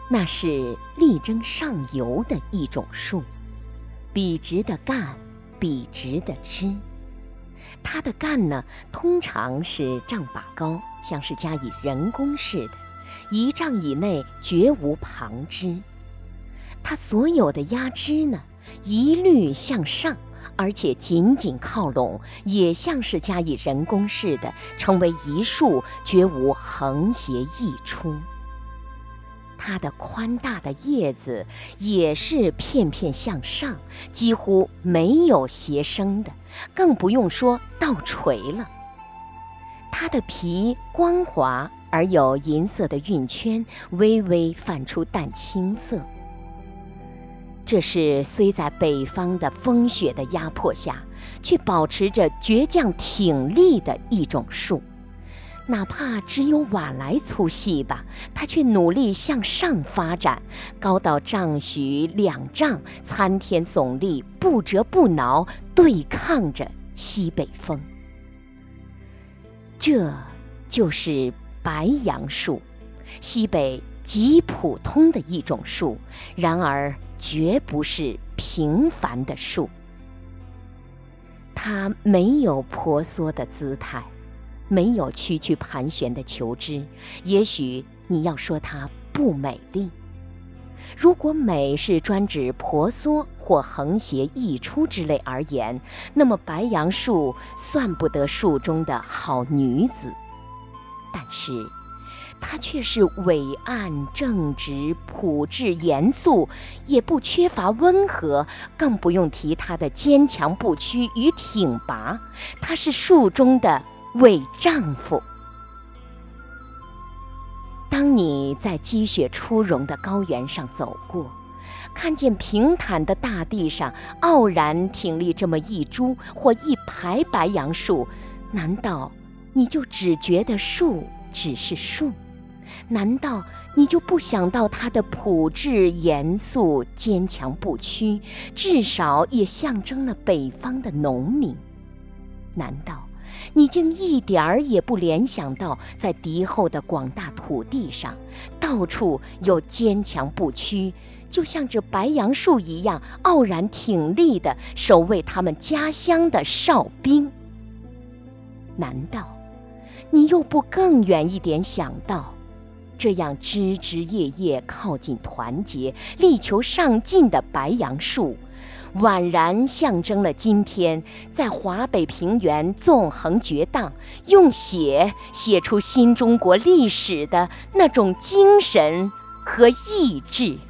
那是力争上游的一种树，笔直的干，笔直的枝。它的干呢，通常是丈把高，像是加以人工似的，1丈以内绝无旁枝。它所有的压枝呢，一律向上，而且紧紧靠拢，也像是加以人工似的，成为一束，绝无横斜溢出。它的宽大的叶子也是片片向上，几乎没有斜生的，更不用说倒垂了。它的皮光滑而有银色的晕圈，微微泛出淡青色。这是虽在北方的风雪的压迫下，却保持着倔强挺立的一种树。哪怕只有碗来粗细吧，它却努力向上发展，高到丈许2丈，参天耸立，不折不挠，对抗着西北风。这就是白杨树，西北极普通的一种树，然而绝不是平凡的树。它没有婆娑的姿态，没有曲曲盘旋的球枝，也许你要说它不美丽。如果美是专指婆娑或横斜溢出之类而言，那么白杨树算不得树中的好女子。但是她却是伟岸正直、朴质严肃，也不缺乏温和，更不用提她的坚强不屈与挺拔。她是树中的为丈夫。当你在积雪初融的高原上走过，看见平坦的大地上傲然挺立这么一株或一排白杨树，难道你就只觉得树只是树？难道你就不想到它的朴质严肃、坚强不屈，至少也象征了北方的农民？难道你竟一点儿也不联想到，在敌后的广大土地上，到处有坚强不屈，就像这白杨树一样傲然挺立的守卫他们家乡的哨兵？难道你又不更远一点想到，这样枝枝叶叶靠近团结、力求上进的白杨树，宛然象征了今天在华北平原纵横绝荡，用血写出新中国历史的那种精神和意志。